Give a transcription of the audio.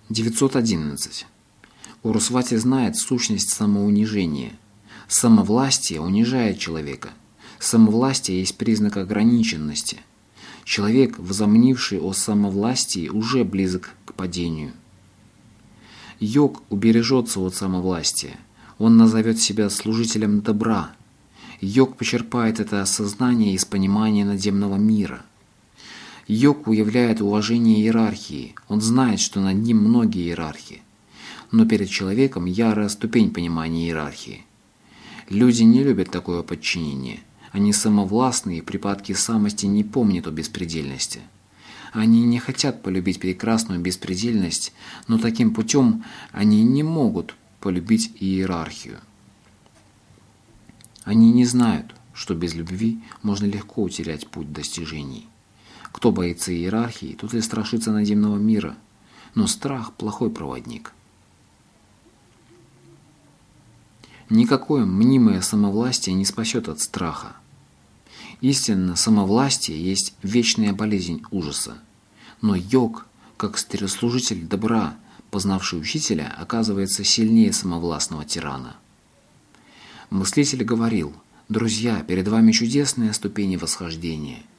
911. Урусвати знает сущность самоунижения. Самовластие унижает человека. Самовластие есть признак ограниченности. Человек, возомнивший о самовластии, уже близок к падению. Йог убережется от самовластия. Он назовет себя служителем добра. Йог почерпает это осознание из понимания надземного мира. Йог уявляет уважение иерархии. Он знает, что над ним многие иерархи. Но перед человеком ярая ступень понимания иерархии. Люди не любят такое подчинение. Они самовластны, и припадки самости не помнят о беспредельности. Они не хотят полюбить прекрасную беспредельность, но таким путем они не могут полюбить иерархию. Они не знают, что без любви можно легко утерять путь достижений. Кто боится иерархии, тот и страшится надземного мира, но страх – плохой проводник. Никакое мнимое самовластие не спасет от страха. Истинно, самовластие есть вечная болезнь ужаса. Но йог, как служитель добра, познавший учителя, оказывается сильнее самовластного тирана. Мыслитель говорил: «Друзья, перед вами чудесные ступени восхождения.